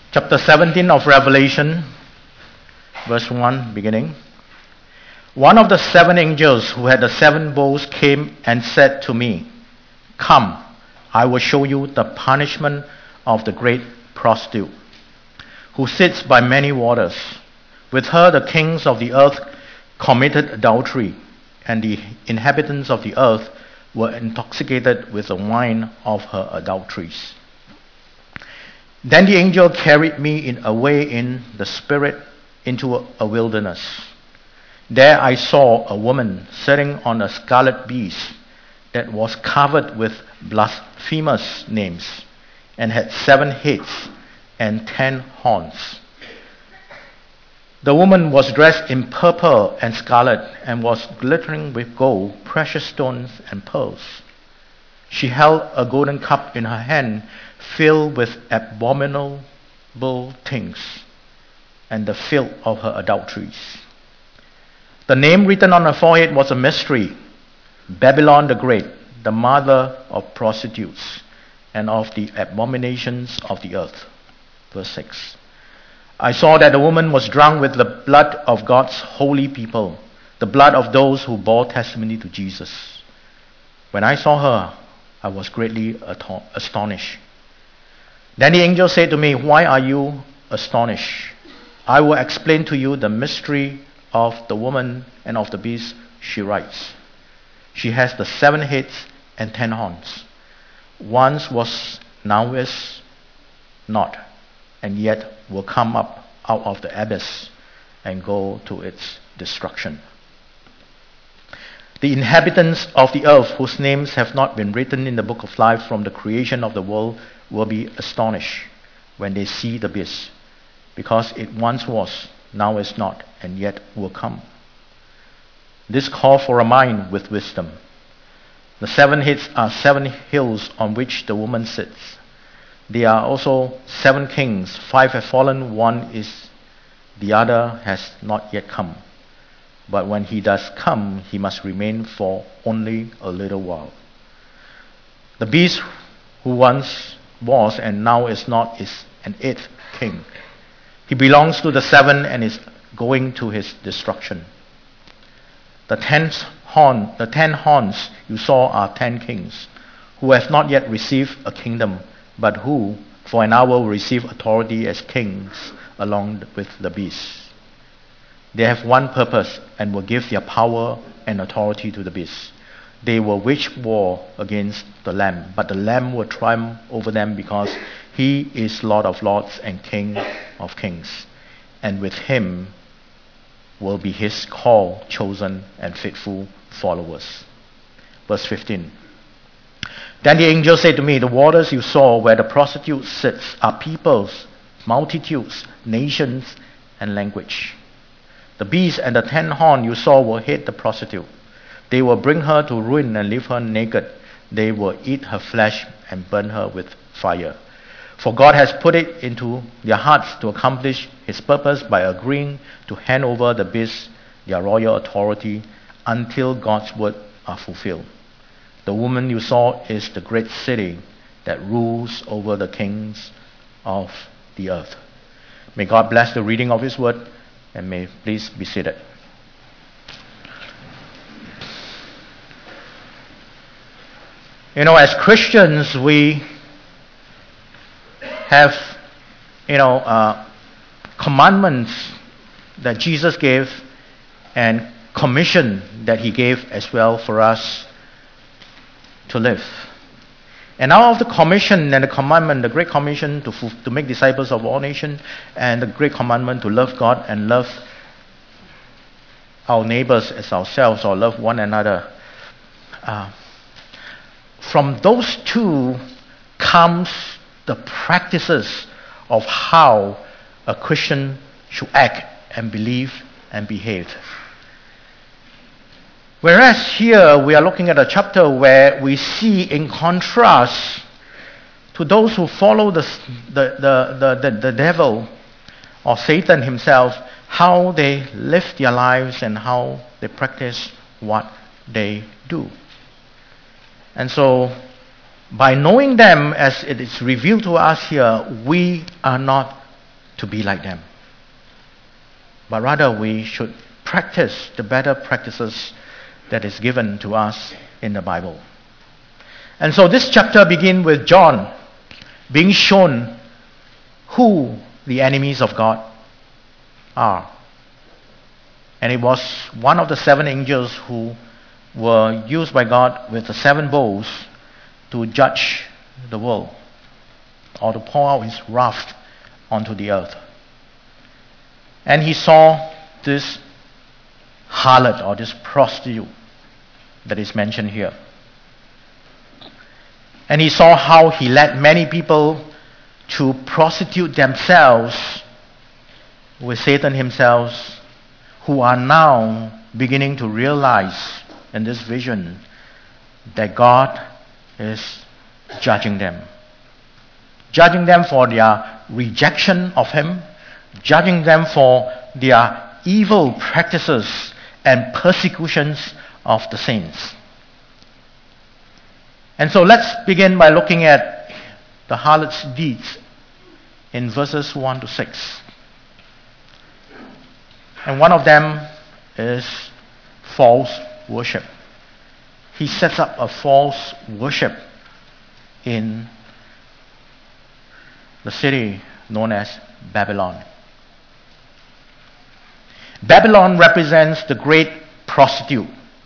Chapter 17 of Revelation, verse 1 beginning. One of the seven angels who had the seven bowls came and said to me, "Come, I will show you the punishment of the great prostitute, who sits by many waters. With her the kings of the earth committed adultery, and the inhabitants of the earth were intoxicated with the wine of her adulteries." Then the angel carried me away in the spirit into a wilderness. There I saw a woman sitting on a scarlet beast that was covered with blasphemous names and had 7 heads and 10 horns. The woman was dressed in purple and scarlet and was glittering with gold, precious stones, and pearls. She held a golden cup in her hand filled with abominable things and the filth of her adulteries. The name written on her forehead was a mystery: Babylon the Great, the mother of prostitutes and of the abominations of the earth. Verse 6. I saw that the woman was drunk with the blood of God's holy people, the blood of those who bore testimony to Jesus. When I saw her, I was greatly astonished. Then the angel said to me, "Why are you astonished? I will explain to you the mystery of the woman and of the beast she rides. She has the 7 heads and 10 horns. Once was, now is not, and yet will come up out of the abyss and go to its destruction. The inhabitants of the earth, whose names have not been written in the book of life from the creation of the world, will be astonished when they see the beast, because it once was, now is not, and yet will come. This call for a mind with wisdom. The 7 heads are 7 hills on which the woman sits. There are also 7 kings. 5 have fallen, 1 is, the other has not yet come. But when he does come, he must remain for only a little while. The beast who once was and now is not is an 8th king. He belongs to the 7 and is going to his destruction. The 10 horns you saw are 10 kings who have not yet received a kingdom, but who for an hour will receive authority as kings along with the beast. They have one purpose and will give their power and authority to the beast. They will wage war against the Lamb, but the Lamb will triumph over them because he is Lord of lords and King of kings. And with him will be his called, chosen, and faithful followers. Verse 15. Then the angel said to me, "The waters you saw where the prostitute sits are peoples, multitudes, nations, and language. The beast and the 10 horns you saw will hate the prostitute. They will bring her to ruin and leave her naked. They will eat her flesh and burn her with fire. For God has put it into their hearts to accomplish his purpose by agreeing to hand over the beast their royal authority until God's word are fulfilled. The woman you saw is the great city that rules over the kings of the earth." May God bless the reading of his word, and may please be seated. As Christians, we have, commandments that Jesus gave and commission that he gave as well for us to live. And out of the commission and the commandment, the great commission to make disciples of all nations, and the great commandment to love God and love our neighbors as ourselves, or love one another, from those 2 comes the practices of how a Christian should act and believe and behave. Whereas here we are looking at a chapter where we see, in contrast to those who follow the devil or Satan himself, how they live their lives and how they practice what they do. And so, by knowing them as it is revealed to us here, we are not to be like them. But rather we should practice the better practices that is given to us in the Bible. And so this chapter begins with John being shown who the enemies of God are. And it was one of the 7 angels who were used by God with the 7 bowls to judge the world, or to pour out his wrath onto the earth. And he saw this harlot, or this prostitute that is mentioned here. And he saw how he led many people to prostitute themselves with Satan himself, who are now beginning to realize in this vision that God is judging them. Judging them for their rejection of him, judging them for their evil practices and persecutions of the saints. And so let's begin by looking at the harlot's deeds in verses 1 to 6. And one of them is false worship. He sets up a false worship in the city known as Babylon. Babylon represents the great prostitute,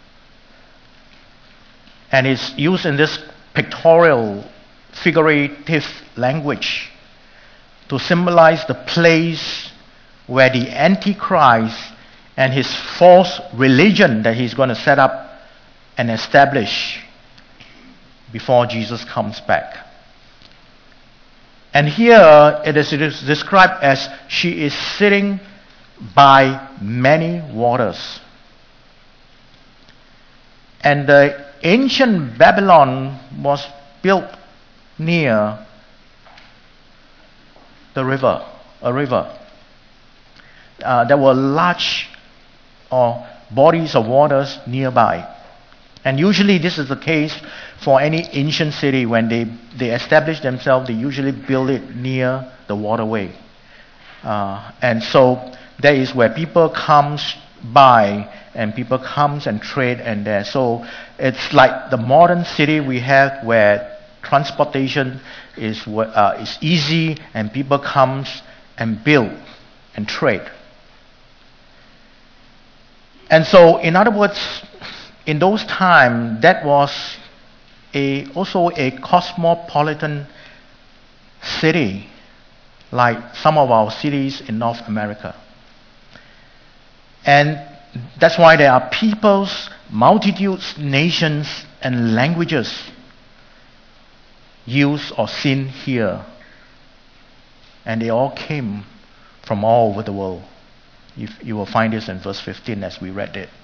and is used in this pictorial, figurative language to symbolize the place where the Antichrist and his false religion that he's going to set up and establish before Jesus comes back. And here it is described as she is sitting by many waters. And the ancient Babylon was built near the river, a river. There were large bodies of waters nearby. And usually this is the case for any ancient city. When they establish themselves, they usually build it near the waterway. And so that is where people comes by and people comes and trade and there. So it's like the modern city we have where transportation is easy and people comes and build and trade. And so, in other words, in those times, that was also a cosmopolitan city, like some of our cities in North America. And that's why there are peoples, multitudes, nations, and languages used or seen here. And they all came from all over the world. You will find this in verse 15 as we read it.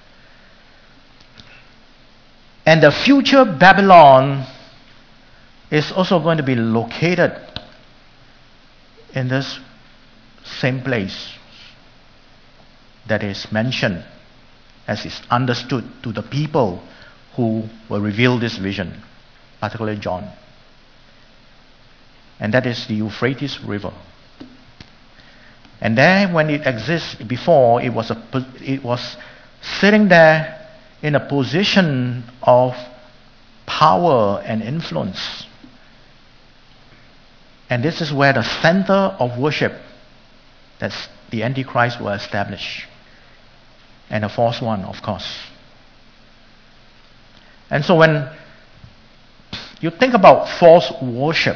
And the future Babylon is also going to be located in this same place that is mentioned as is understood to the people who were revealed this vision, particularly John. And that is the Euphrates River. And there, when it exists before, it was sitting there in a position of power and influence. And this is where the center of worship, that's the Antichrist, will establish. And a false one, of course. And so when you think about false worship,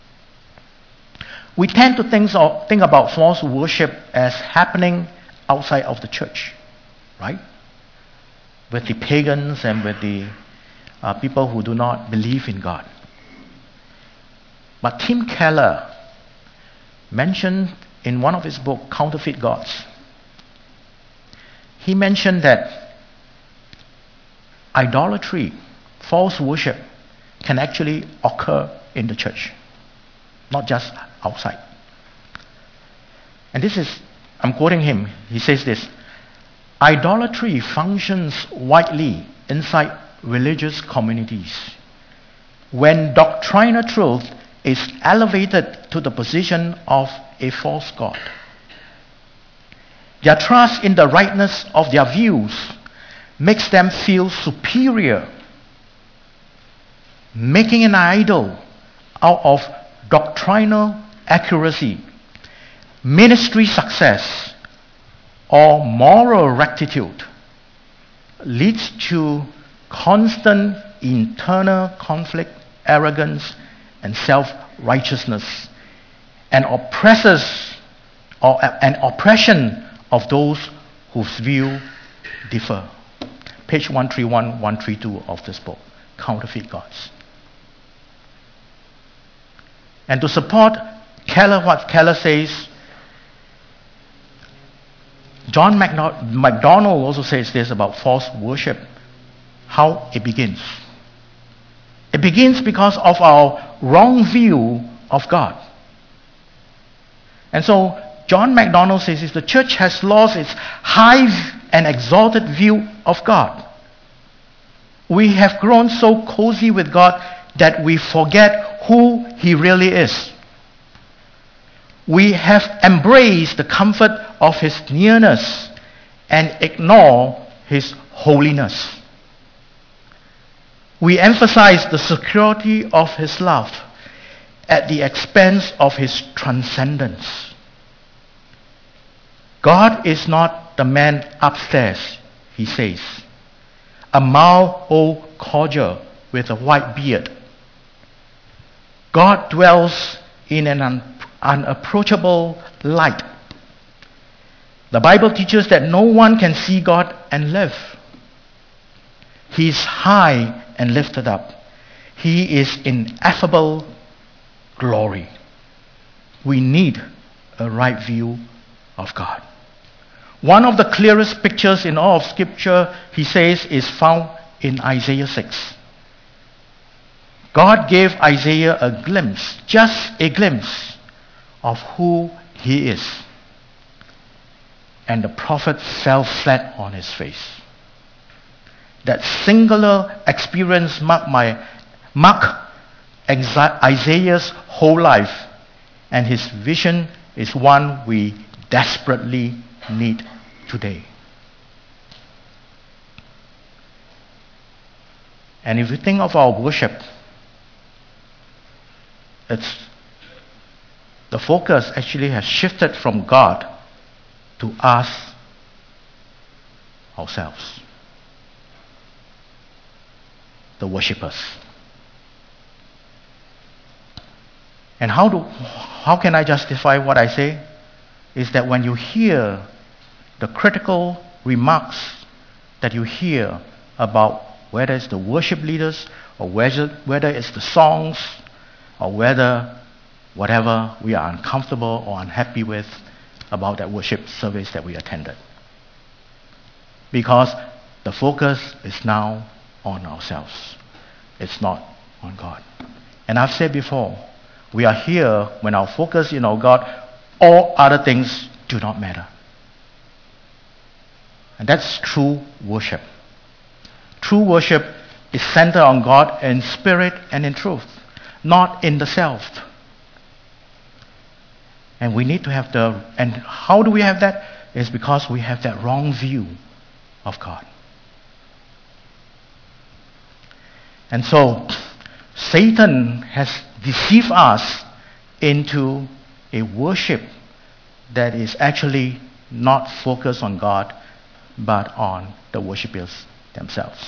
we tend to think about false worship as happening outside of the church, right? With the pagans and with the people who do not believe in God. But Tim Keller mentioned in one of his books, Counterfeit Gods, he mentioned that idolatry, false worship, can actually occur in the church, not just outside. And this is, I'm quoting him, he says this: idolatry functions widely inside religious communities when doctrinal truth is elevated to the position of a false god. Their trust in the rightness of their views makes them feel superior, making an idol out of doctrinal accuracy, ministry success, or moral rectitude leads to constant internal conflict, arrogance, and self-righteousness, and oppression of those whose view differ. Page 131, 132 of this book, Counterfeit Gods. And to support Keller, what Keller says, John MacDonald also says this about false worship, how it begins. It begins because of our wrong view of God. And so John MacDonald says the church has lost its high and exalted view of God. We have grown so cozy with God that we forget who He really is. We have embraced the comfort of His nearness and ignore His holiness. We emphasize the security of His love at the expense of His transcendence. God is not the man upstairs, he says, a mild old codger with a white beard. God dwells in an unapproachable light. The Bible teaches that no one can see God and live. He is high and lifted up. He is in ineffable glory. We need a right view of God. One of the clearest pictures in all of Scripture, he says, is found in Isaiah 6. God gave Isaiah a glimpse, just a glimpse, of who he is. And the prophet fell flat on his face. That singular experience marked Isaiah's whole life, and his vision is one we desperately need today. And if you think of our worship, the focus actually has shifted from God to us ourselves, the worshippers. And how can I justify what I say? Is that when you hear the critical remarks that you hear about whether it's the worship leaders or whether it's the songs or whatever we are uncomfortable or unhappy with about that worship service that we attended. Because the focus is now on ourselves. It's not on God. And I've said before, we are here when our focus is on God, all other things do not matter. And that's true worship. True worship is centered on God in spirit and in truth, not in the self. And we need to have and how do we have that? It's because we have that wrong view of God. And so, Satan has deceived us into a worship that is actually not focused on God, but on the worshippers themselves.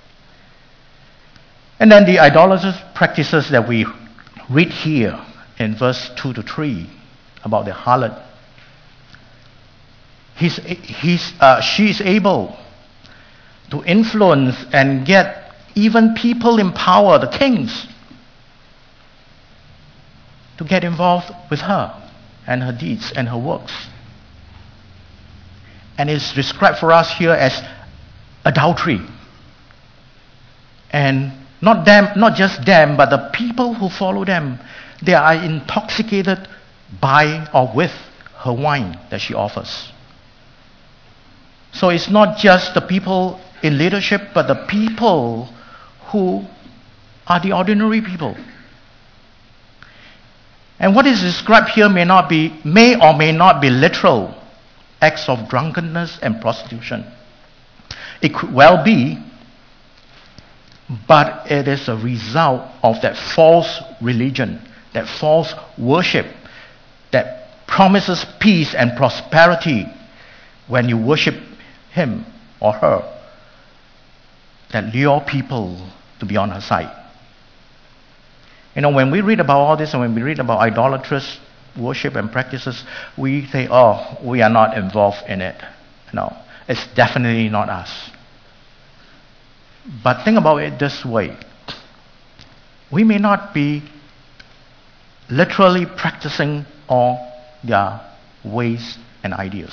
And then the idolatrous practices that we read here in verse 2 to 3 about the harlot. She is able to influence and get even people in power, the kings, to get involved with her and her deeds and her works. And it's described for us here as adultery. And not just them, but the people who follow them, they are intoxicated by or with her wine that she offers. So it's not just the people in leadership, but the people who are the ordinary people. And what is described here may or may not be literal acts of drunkenness and prostitution. It could well be, but it is a result of that false religion, that false worship that promises peace and prosperity when you worship him or her, that lure people to be on her side. When we read about all this and when we read about idolatrous worship and practices, we say, oh, we are not involved in it. No, it's definitely not us. But think about it this way. We may not be literally practicing all their ways and ideas.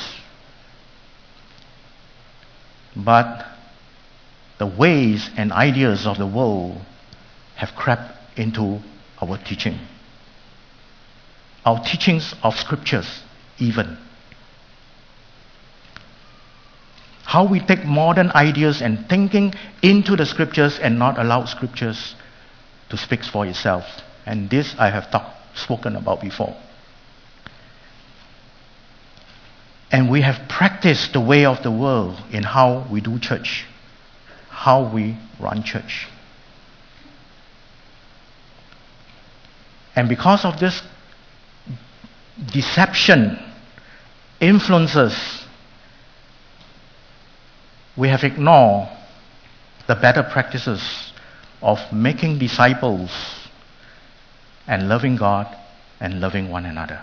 But the ways and ideas of the world have crept into our teaching. Our teachings of scriptures even. How we take modern ideas and thinking into the scriptures and not allow scriptures to speak for itself. And this I have spoken about before. And we have practiced the way of the world in how we do church, how we run church. And because of this deception, influences, we have ignored the better practices of making disciples and loving God and loving one another.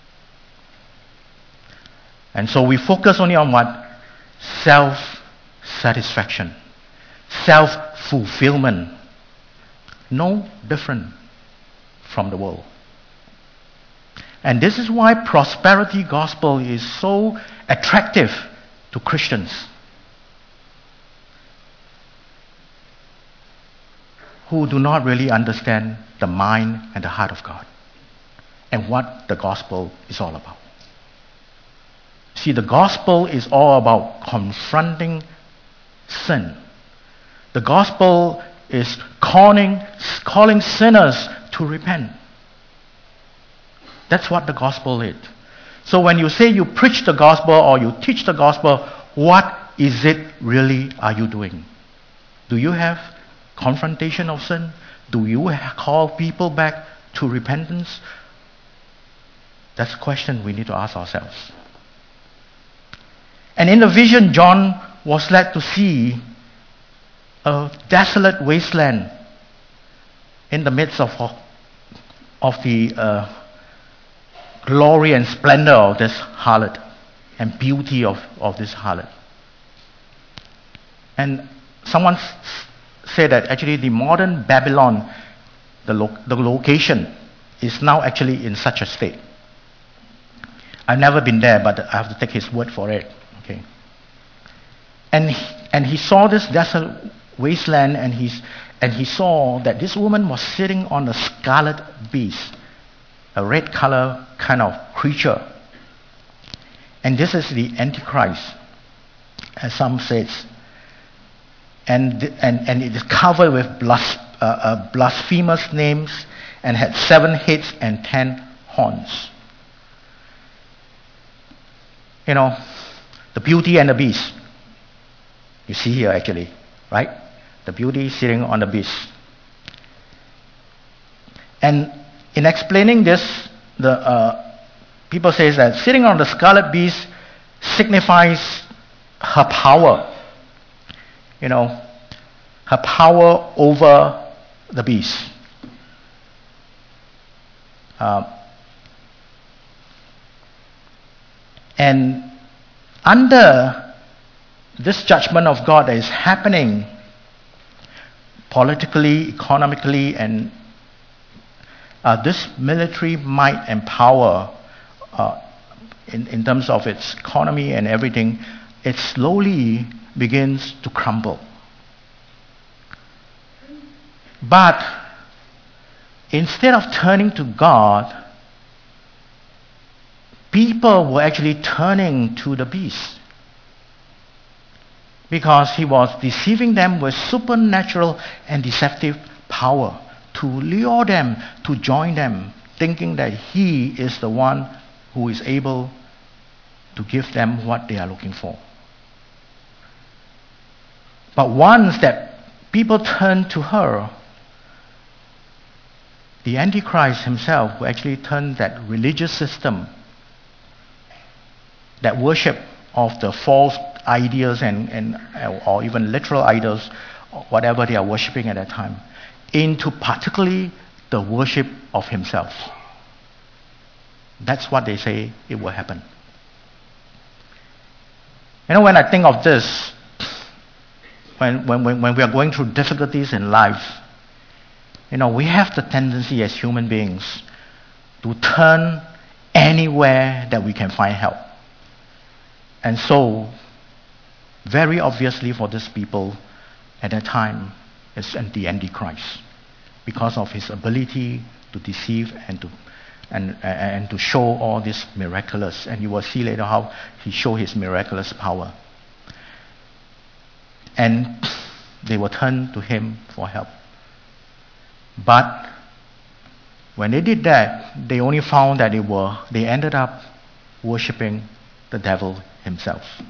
And so we focus only on what? Self-satisfaction, self-fulfillment. No different from the world. And this is why prosperity gospel is so attractive to Christians who do not really understand the mind and the heart of God and what the gospel is all about. See, the gospel is all about confronting sin. The gospel is calling sinners to repent. That's what the gospel is. So when you say you preach the gospel or you teach the gospel, what is it really are you doing? Do you have confrontation of sin? Do you call people back to repentance? That's a question we need to ask ourselves. And in the vision, John was led to see a desolate wasteland in the midst of the glory and splendor of this harlot and beauty of this harlot. And someone said that actually the modern Babylon, the location, is now actually in such a state. I've never been there, but I have to take his word for it. Okay. And he saw this desolate wasteland, and he saw that this woman was sitting on a scarlet beast, a red color kind of creature. And this is the Antichrist, as some says. And it is covered with blasphemous names and had 7 heads and 10 horns. The beauty and the beast. You see here actually, right? The beauty sitting on the beast. And in explaining this, the people say that sitting on the scarlet beast signifies her power. Her power over the beast. And under this judgment of God that is happening politically, economically, and this military might and power in terms of its economy and everything, it slowly begins to crumble. But instead of turning to God, people were actually turning to the beast, because he was deceiving them with supernatural and deceptive power to lure them to join them thinking that he is the one who is able to give them what they are looking for. But once that people turn to her, the Antichrist himself will actually turn that religious system, that worship of the false ideas or even literal idols, whatever they are worshipping at that time, into particularly the worship of himself. That's what they say it will happen. You know, when I think of this, when we are going through difficulties in life, you know, we have the tendency as human beings to turn anywhere that we can find help. And so, very obviously for these people at that time, it's the Antichrist, because of his ability to deceive and to show all this miraculous. And you will see later how he showed his miraculous power. And they will turn to him for help. But when they did that, they only found that they ended up worshipping the devil himself.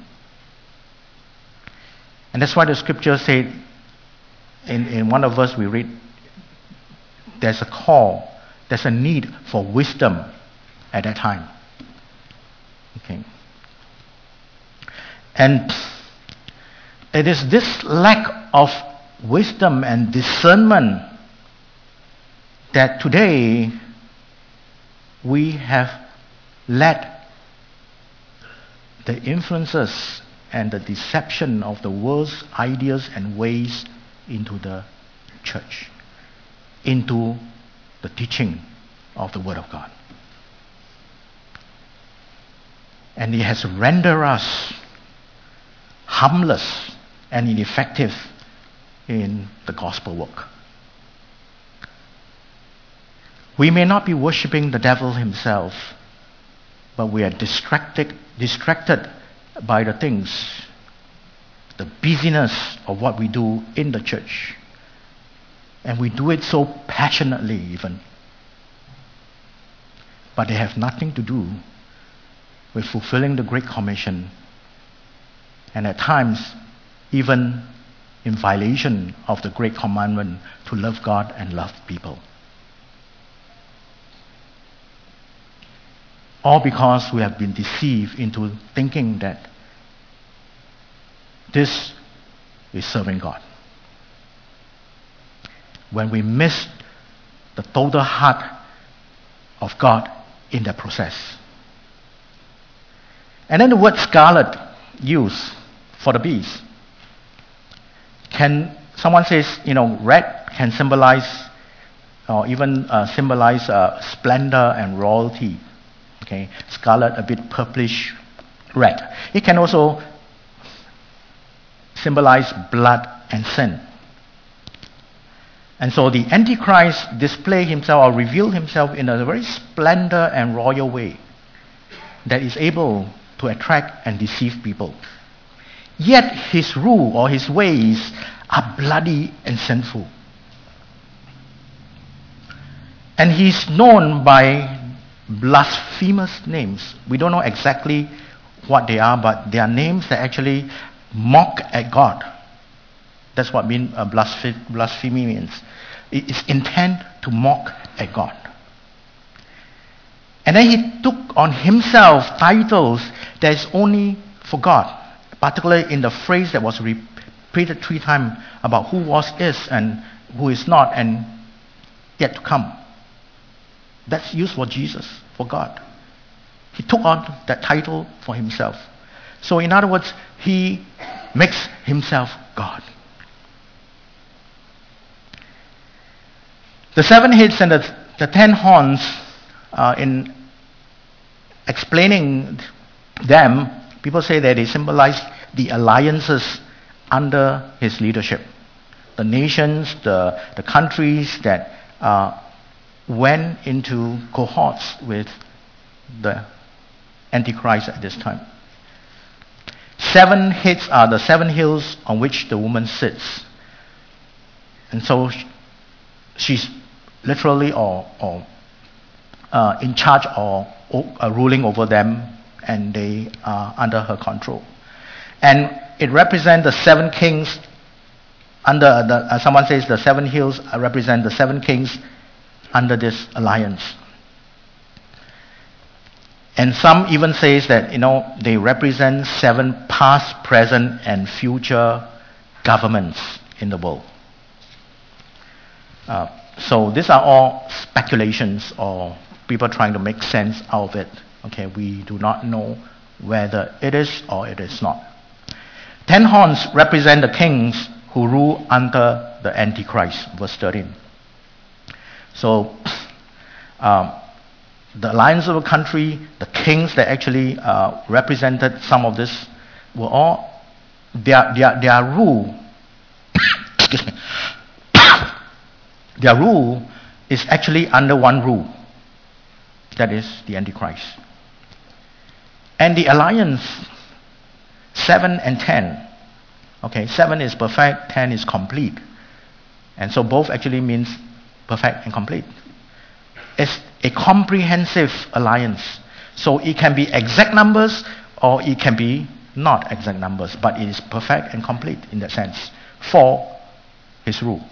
And that's why the scripture said, in one of us we read, there's a call, there's a need for wisdom at that time. Okay. And it is this lack of wisdom and discernment that today we have let the influences and the deception of the world's ideas and ways into the church, into the teaching of the Word of God. And it has rendered us harmless and ineffective in the gospel work. We may not be worshipping the devil himself, but we are distracted by the things, the busyness of what we do in the church. And we do it so passionately even. But they have nothing to do with fulfilling the Great Commission, and at times even in violation of the Great Commandment to love God and love people. All because we have been deceived into thinking that this is serving God. When we miss the total heart of God in the process. And then the word scarlet used for the beast. Someone says, red can symbolize or even symbolize splendor and royalty. Okay, scarlet, a bit purplish red. It can also symbolize blood and sin. And so the Antichrist display himself or reveal himself in a very splendor and royal way that is able to attract and deceive people. Yet his rule or his ways are bloody and sinful. And he's known by blasphemous names. We don't know exactly what they are, but they are names that actually mock at God. That's what blasphemy means. It is intent to mock at God. And then he took on himself titles that is only for God, particularly in the phrase that was repeated 3 times about who was, is, and who is not, and yet to come. That's used for Jesus, for God. He took on that title for himself. So in other words, he makes himself God. The 7 heads and the 10 horns, in explaining them, people say that they symbolize the alliances under his leadership. The nations, the countries that went into cohorts with the Antichrist at this time. 7 heads are the 7 hills on which the woman sits. And so she's literally or in charge or ruling over them, and they are under her control. And it represents the 7 kings under the, someone says the 7 hills represent the 7 kings under this alliance. And some even says that, they represent 7 past, present, and future governments in the world. So these are all speculations or people trying to make sense out of it. Okay, we do not know whether it is or it is not. 10 horns represent the kings who rule under the Antichrist, verse 13. So, the alliance of the country, the kings that actually represented some of this, were all their rule. Excuse me. Their rule is actually under one rule. That is the Antichrist. And the alliance 7 and 10. Okay, 7 is perfect, 10 is complete. And so both actually means perfect and complete. It's a comprehensive alliance. So it can be exact numbers or it can be not exact numbers, but it is perfect and complete in that sense for his rule.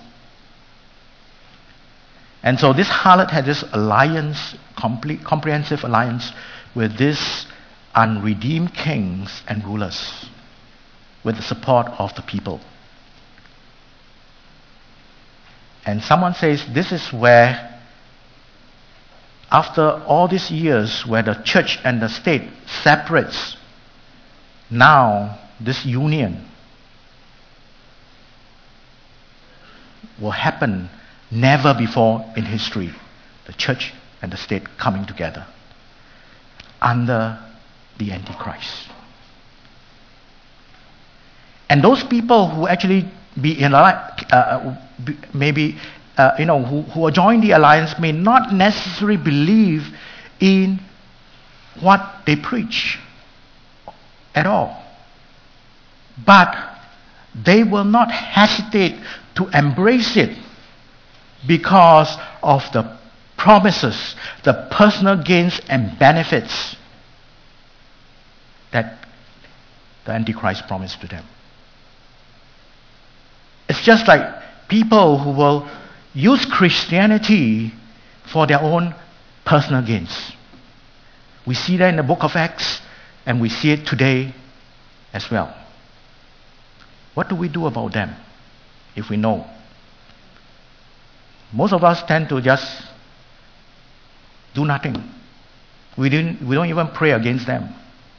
And so this harlot had this alliance, complete, comprehensive alliance with these unredeemed kings and rulers, with the support of the people. And someone says this is where, after all these years where the church and the state separates, now this union will happen never before in history. The church and the state coming together under the Antichrist. And those people who actually who are joining the alliance may not necessarily believe in what they preach at all. But they will not hesitate to embrace it because of the promises, the personal gains and benefits that the Antichrist promised to them. It's just like people who will use Christianity for their own personal gains. We see that in the book of Acts, and we see it today as well. What do we do about them if we know? Most of us tend to just do nothing. We don't even pray against them.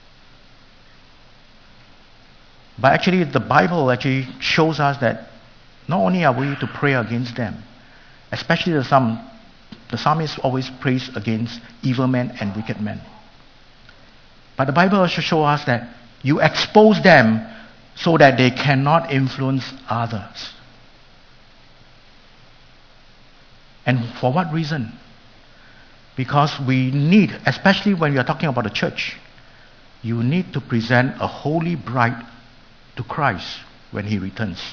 But actually, the Bible actually shows us that not only are we to pray against them, especially the psalmist always prays against evil men and wicked men. But the Bible also shows us that you expose them so that they cannot influence others. And for what reason? Because we need, especially when we are talking about the church, you need to present a holy bride to Christ when he returns.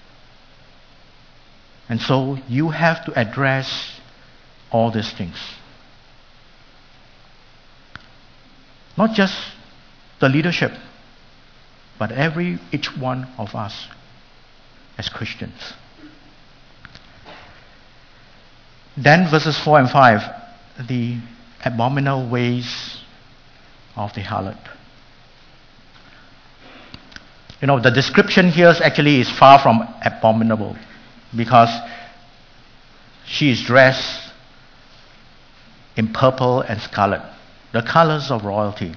And so you have to address all these things. Not just the leadership, but each one of us as Christians. Then verses 4 and 5, the abominable ways of the harlot. The description here actually is far from abominable, because she is dressed in purple and scarlet, the colors of royalty.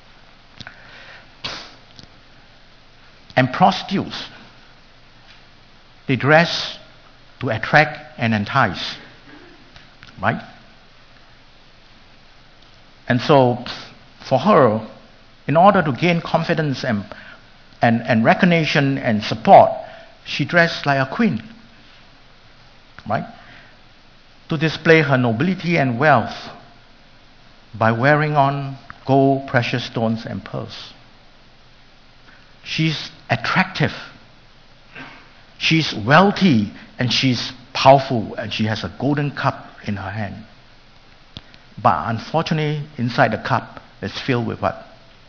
And prostitutes, they dress to attract and entice, right? And so for her, in order to gain confidence and recognition and support, she dressed like a queen, right? To display her nobility and wealth by wearing on gold, precious stones, and pearls. She's attractive. She's wealthy, and she's powerful, and she has a golden cup in her hand. But unfortunately, inside the cup is filled with what?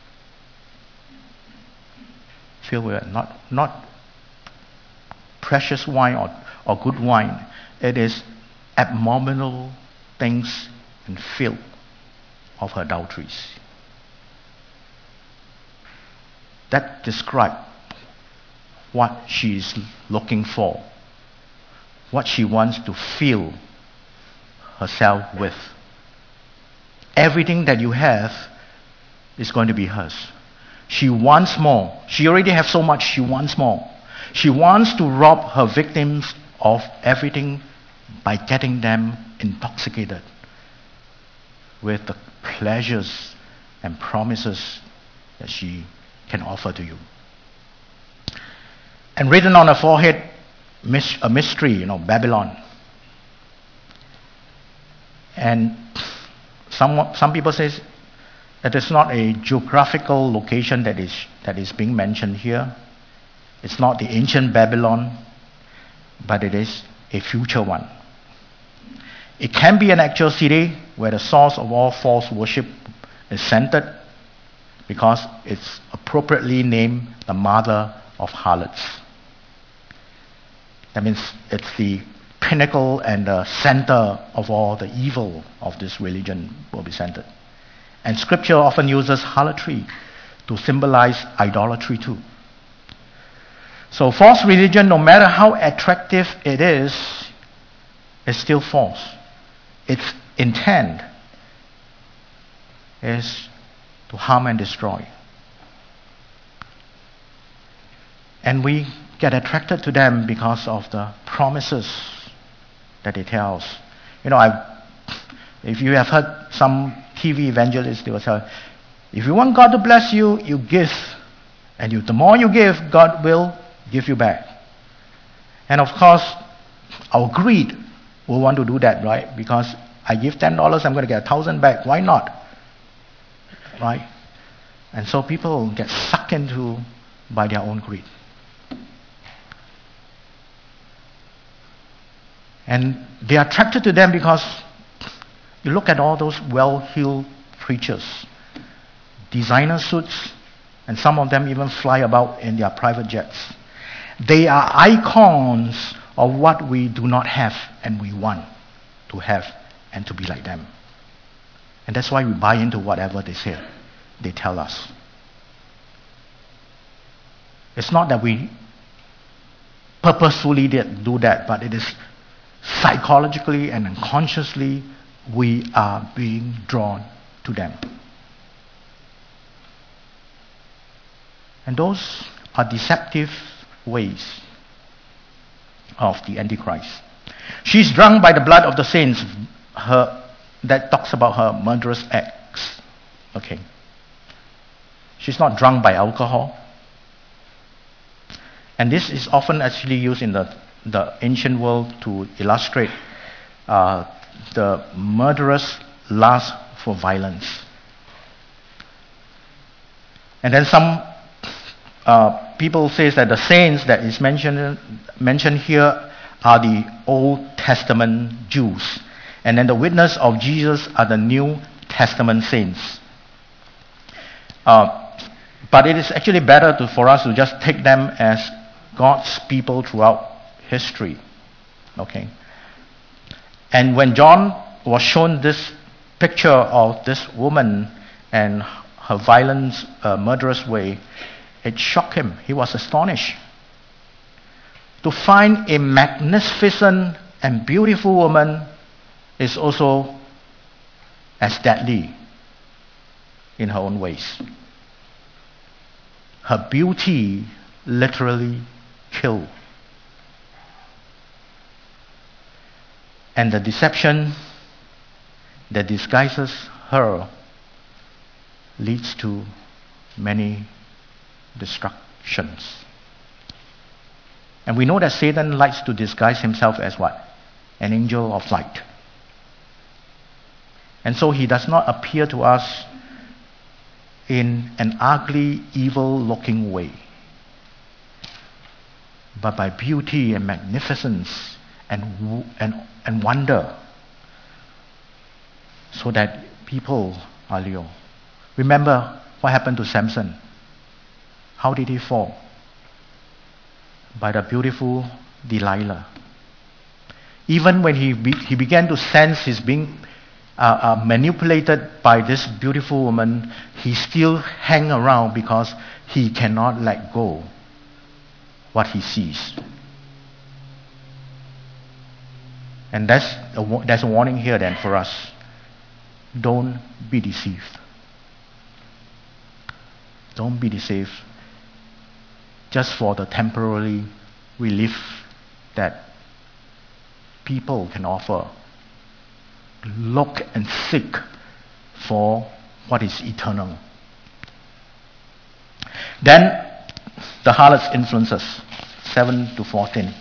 Filled with not precious wine or good wine. It is abominable things and filth of her adulteries. That describes what she is looking for, what she wants to fill herself with. Everything that you have is going to be hers. She wants more. She already has so much, she wants more. She wants to rob her victims of everything by getting them intoxicated with the pleasures and promises that she can offer to you. And written on her forehead, a mystery, Babylon. And some people say that it's not a geographical location that is being mentioned here. It's not the ancient Babylon, but it is a future one. It can be an actual city where the source of all false worship is centered, because it's appropriately named the mother of harlots. That means it's the pinnacle and the center of all the evil of this religion will be centered. And Scripture often uses harlotry to symbolize idolatry too. So false religion, no matter how attractive it is still false. Its intent is to harm and destroy. And we get attracted to them because of the promises that it tells. If you have heard some TV evangelists, they will tell, if you want God to bless you, you give. And the more you give, God will give you back. And of course, our greed will want to do that, right? Because I give $10, I'm going to get 1,000 back. Why not? Right? And so people get sucked into by their own greed. And they are attracted to them because you look at all those well-heeled preachers, designer suits, and some of them even fly about in their private jets. They are icons of what we do not have and we want to have and to be like them. And that's why we buy into whatever they say, they tell us. It's not that we purposefully do that, but it is psychologically and unconsciously we are being drawn to them. And those are deceptive ways of the Antichrist. She's drunk by the blood of the saints. That talks about her murderous acts. Okay. She's not drunk by alcohol. And this is often actually used in the ancient world to illustrate the murderous lust for violence. And then some people say that the saints that is mentioned here are the Old Testament Jews. And then the witness of Jesus are the New Testament saints. But it is actually better for us to just take them as God's people throughout history. Okay? And when John was shown this picture of this woman and her violent, murderous way, it shocked him. He was astonished. To find a magnificent and beautiful woman is also as deadly in her own ways. Her beauty literally killed. And the deception that disguises her leads to many destructions. And we know that Satan likes to disguise himself as what? An angel of light. And so he does not appear to us in an ugly, evil-looking way, but by beauty and magnificence and wonder. so that people are loyal. Remember what happened to Samson. How did he fall? By the beautiful Delilah. Even when he began to sense he's being manipulated by this beautiful woman, he still hang around because he cannot let go what he sees. And there's a warning here then for us. Don't be deceived. Don't be deceived just for the temporary relief that people can offer. Look and seek for what is eternal. Then the harlot's influences, 7 to 14.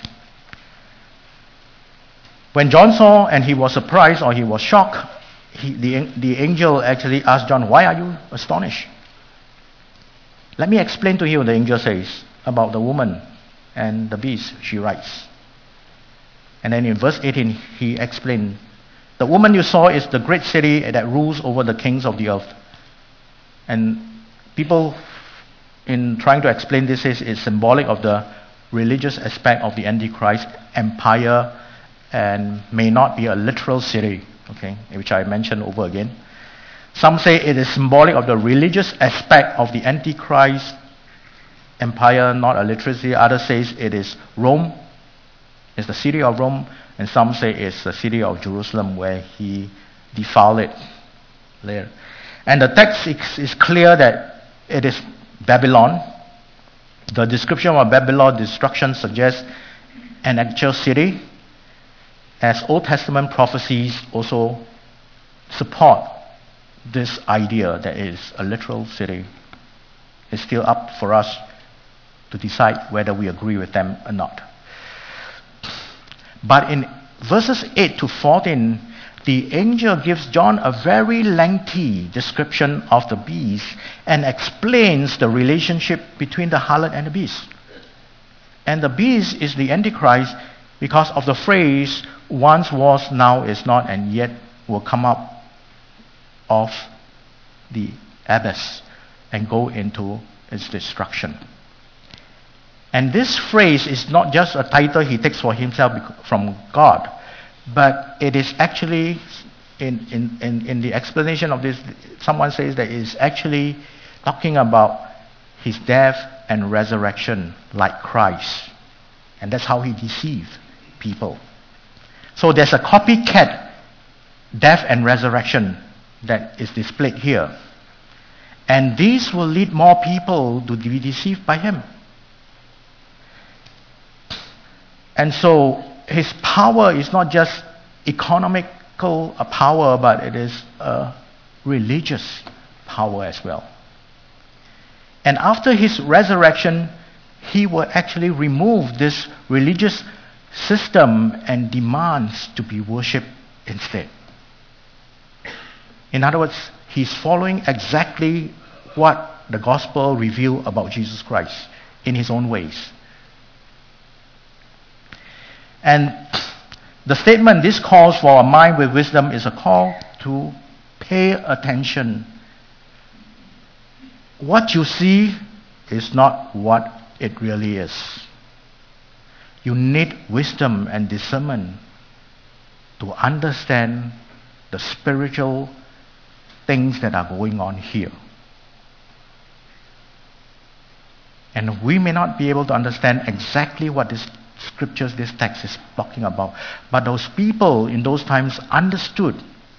When John saw and he was surprised or he was shocked, the angel actually asked John, "Why are you astonished?" Let me explain to you what the angel says about the woman and the beast, she writes. And then in verse 18, he explained, "The woman you saw is the great city that rules over the kings of the earth." And people, in trying to explain this, says it's symbolic of the religious aspect of the Antichrist empire and may not be a literal city, okay, which I mentioned over again. Some say it is symbolic of the religious aspect of the Antichrist empire, not a literal city. Others say it is Rome, it's the city of Rome, and some say it's the city of Jerusalem where he defiled it later. And the text is clear that it is Babylon. The description of Babylon destruction suggests an actual city, as Old Testament prophecies also support this idea that it is a literal city. It's still up for us to decide whether we agree with them or not. But in verses 8 to 14, the angel gives John a very lengthy description of the beast and explains the relationship between the harlot and the beast. And the beast is the Antichrist because of the phrase, "once was, now is not, and yet will come up of the abyss and go into its destruction." And this phrase is not just a title he takes for himself from God, but it is actually, in the explanation of this, someone says that it is actually talking about his death and resurrection like Christ. And that's how he deceived people. So there's a copycat death and resurrection that is displayed here. And this will lead more people to be deceived by him. And so his power is not just economical power, but it is a religious power as well. And after his resurrection, he will actually remove this religious system and demands to be worshipped instead. In other words, he's following exactly what the gospel revealed about Jesus Christ in his own ways. And the statement, "This calls for a mind with wisdom," is a call to pay attention. What you see is not what it really is. You need wisdom and discernment to understand the spiritual things that are going on here. And we may not be able to understand exactly what this scriptures, this text is talking about. But those people in those times understood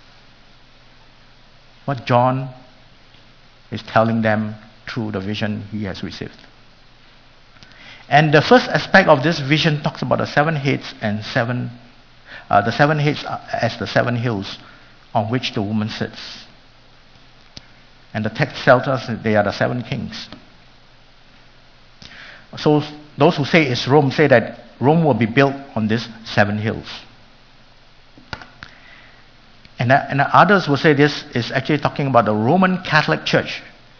what John is telling them through the vision he has received. And the first aspect of this vision talks about the 7 heads and the 7 heads as the 7 hills on which the woman sits. And the text tells us that they are the 7 kings. So those who say it's Rome say that Rome will be built on these 7 hills. And others will say this is actually talking about the Roman Catholic Church.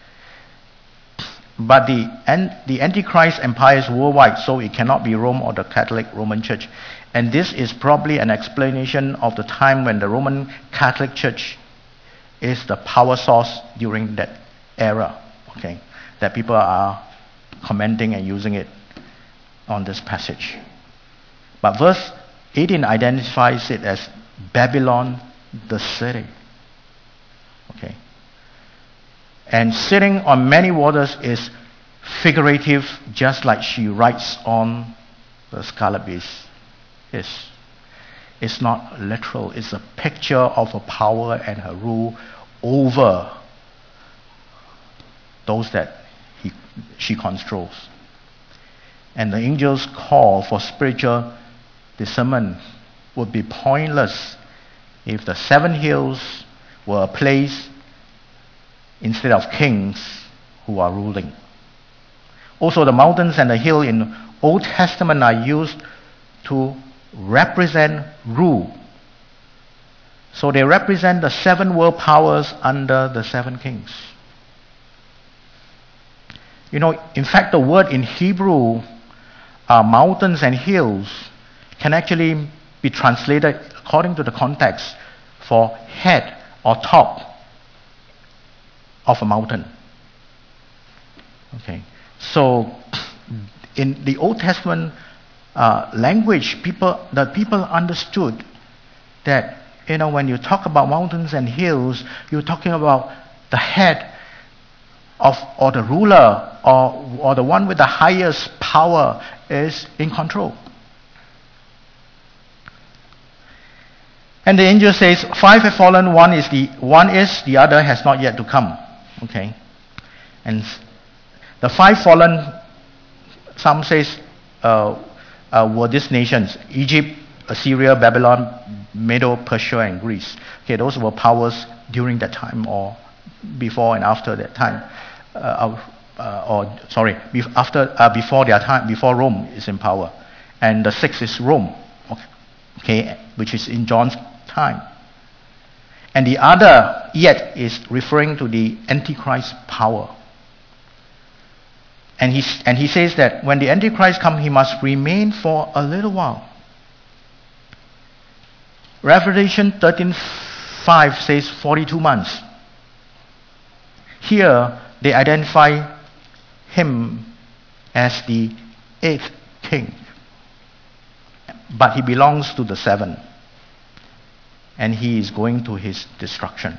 But the Antichrist empire is worldwide, so it cannot be Rome or the Catholic Roman Church. And this is probably an explanation of the time when the Roman Catholic Church is the power source during that era, okay, that people are commenting and using it on this passage. But verse 18 identifies it as Babylon the city. Okay. And sitting on many waters is figurative, just like she rides on the scarlet beast is. It's not literal. It's a picture of her power and her rule over those that she controls. And the angel's call for spiritual discernment would be pointless if the 7 hills were a place instead of kings who are ruling. Also, the mountains and the hill in Old Testament are used to represent rule. So they represent the 7 world powers under the 7 kings. You know, in fact, the word in Hebrew, mountains and hills, can actually be translated according to the context for head or top of a mountain. Okay, so in the Old Testament language, the people understood that, you know, when you talk about mountains and hills, you're talking about the head of, or the ruler, or the one with the highest power is in control. And the angel says, 5 have fallen, one is, the other has not yet to come. Okay, and the 5 fallen, some says, were these nations: Egypt, Assyria, Babylon, Medo, Persia, and Greece. Okay, those were powers during that time, or before and after that time, before their time, before Rome is in power. And the 6th is Rome, okay, which is in John's time. And the other yet is referring to the Antichrist power. And he says that when the Antichrist comes, he must remain for a little while. Revelation 13:5 says 42 months. Here they identify him as the 8th king. But he belongs to the 7. And he is going to his destruction.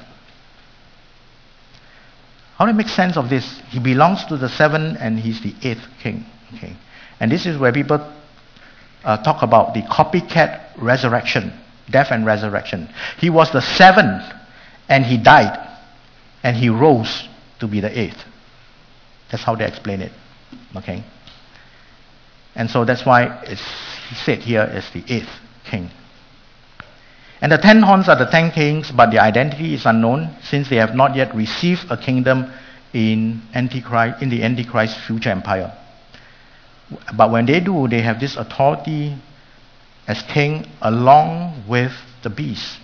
How do you make sense of this? He belongs to the 7 and he's the 8th king. Okay. And this is where people talk about the copycat resurrection, death and resurrection. He was the 7th and he died and he rose to be the 8th. That's how they explain it. Okay. And so that's why it's said here as the 8th king. And the 10 horns are the 10 kings, but their identity is unknown, since they have not yet received a kingdom in the Antichrist future empire. But when they do, they have this authority as king along with the beast.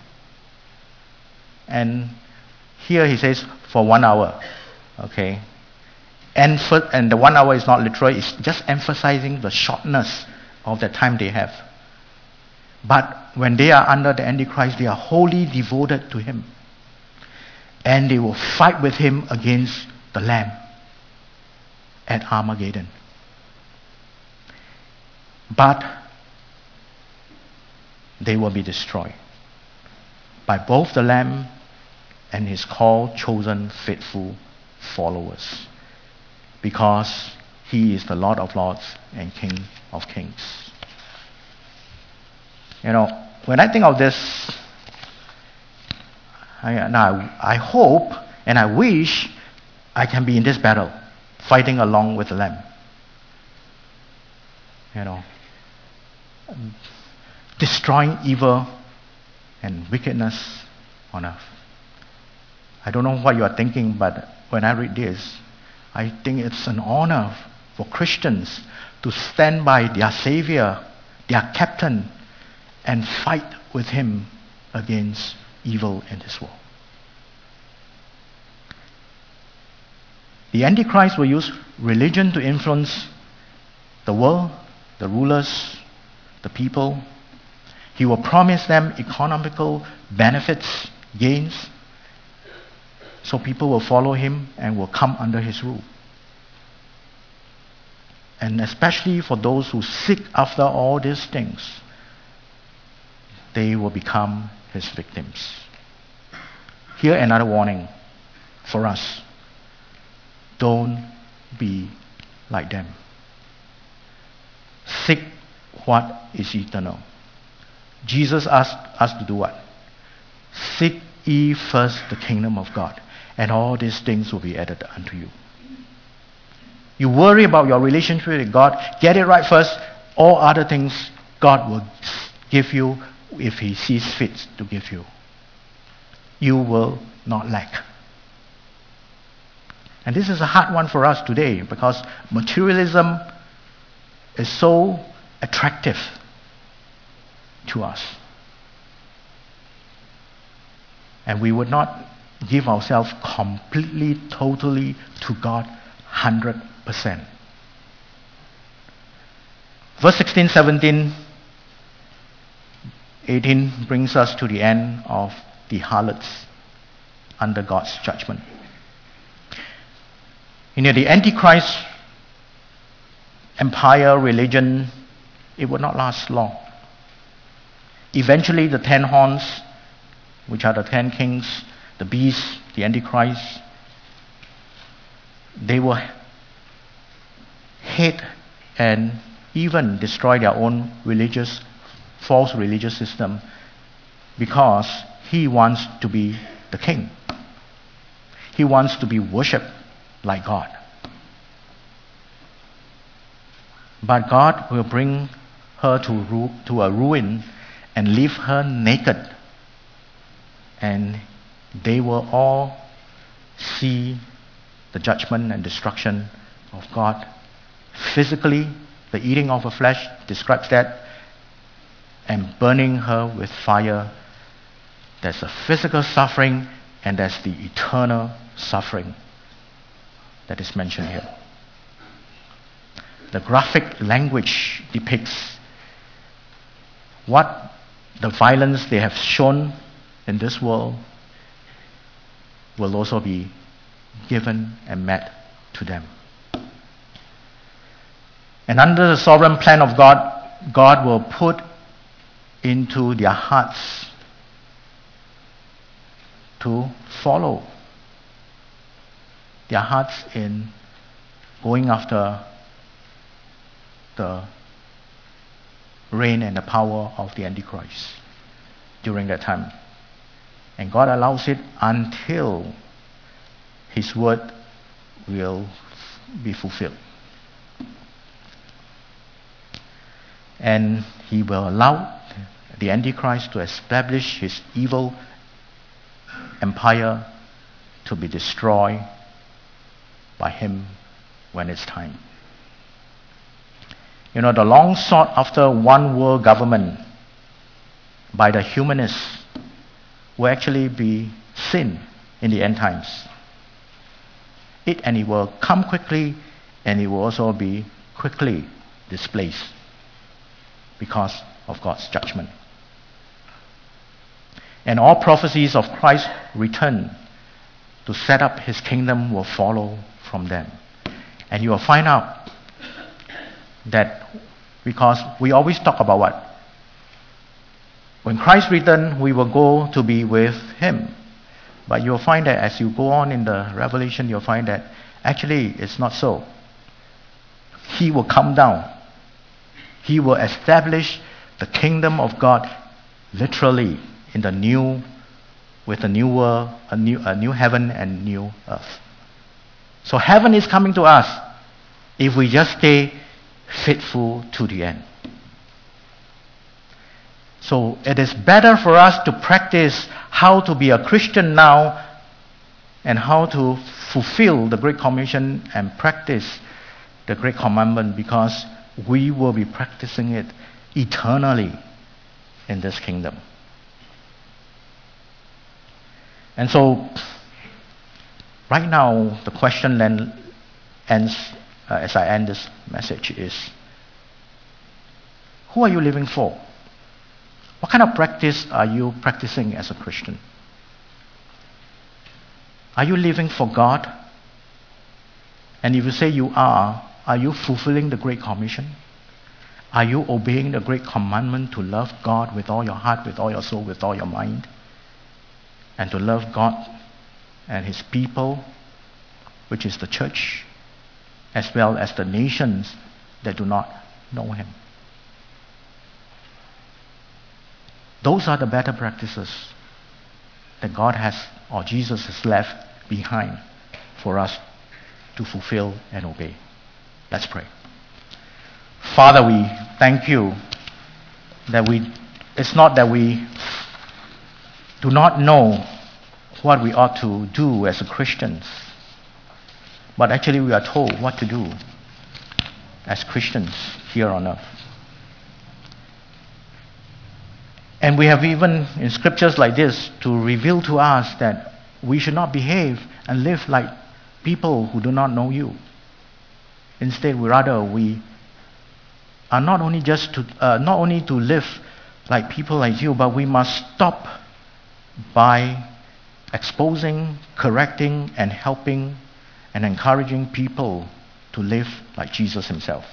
And here he says for 1 hour. Okay. And the 1 hour is not literal, it's just emphasizing the shortness of the time they have. But when they are under the Antichrist, they are wholly devoted to him. And they will fight with him against the Lamb at Armageddon. But they will be destroyed by both the Lamb and his called, chosen, faithful followers. Because he is the Lord of Lords and King of Kings. You know, when I think of this, I hope and I wish I can be in this battle, fighting along with the Lamb. You know, destroying evil and wickedness on earth. I don't know what you are thinking, but when I read this, I think it's an honor for Christians to stand by their Savior, their captain, and fight with him against evil in this world. The Antichrist will use religion to influence the world, the rulers, the people. He will promise them economical benefits, gains, So people will follow him and will come under his rule. And especially for those who seek after all these things, they will become his victims. Here another warning for us. Don't be like them. Seek what is eternal. Jesus asked us to do what? Seek ye first the kingdom of God, and all these things will be added unto you. You worry about your relationship with God, get it right first. All other things God will give you if he sees fit to give you. You will not lack. And this is a hard one for us today because materialism is so attractive to us. And we would not give ourselves completely, totally to God 100%. Verse 16, 17, 18 brings us to the end of the harlots under God's judgment. The Antichrist empire, religion, it would not last long. Eventually the 10 horns, which are the 10 kings, the beast, the Antichrist, they will hate and even destroy their own false religious system because he wants to be the king. He wants to be worshipped like God. But God will bring her to a ruin and leave her naked. And they will all see the judgment and destruction of God. Physically, the eating of her flesh describes that, and burning her with fire. There's a physical suffering, and there's the eternal suffering that is mentioned here. The graphic language depicts what the violence they have shown in this world will also be given and met to them. And under the sovereign plan of God, God will put into their hearts to follow. Their hearts in going after the reign and the power of the Antichrist during that time. And God allows it until his word will be fulfilled. And he will allow the Antichrist to establish his evil empire to be destroyed by him when it's time. The long sought after one world government by the humanists will actually be seen in the end times. It will come quickly, and it will also be quickly displaced because of God's judgment. And all prophecies of Christ's return to set up his kingdom will follow from them. And you will find out that, because we always talk about what? When Christ returns, we will go to be with him. But you'll find that as you go on in the Revelation, you'll find that actually it's not so. He will come down. He will establish the kingdom of God literally in with a new world, a new heaven and new earth. So heaven is coming to us if we just stay faithful to the end. So it is better for us to practice how to be a Christian now and how to fulfill the Great Commission and practice the Great Commandment, because we will be practicing it eternally in this kingdom. And so, right now, the question then ends, as I end this message, is, who are you living for? What kind of practice are you practicing as a Christian? Are you living for God? And if you say you are you fulfilling the Great Commission? Are you obeying the great commandment to love God with all your heart, with all your soul, with all your mind? And to love God and His people, which is the church, as well as the nations that do not know Him. Those are the better practices that God has, or Jesus has left behind for us to fulfill and obey. Let's pray. Father, we thank you that it's not that we do not know what we ought to do as Christians, but actually we are told what to do as Christians here on earth. And we have even in scriptures like this to reveal to us that we should not behave and live like people who do not know you. Instead, we are not only to live like people like you, but we must stop by exposing, correcting, and helping and encouraging people to live like Jesus Himself.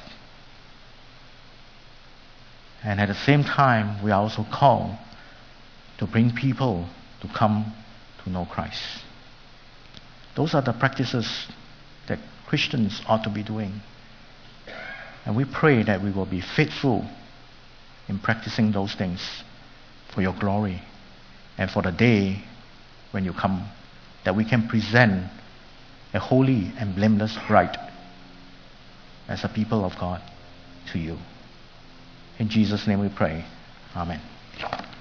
And at the same time, we are also called to bring people to come to know Christ. Those are the practices that Christians ought to be doing. And we pray that we will be faithful in practicing those things for your glory and for the day when you come, that we can present a holy and blameless bride as a people of God to you. In Jesus' name we pray. Amen.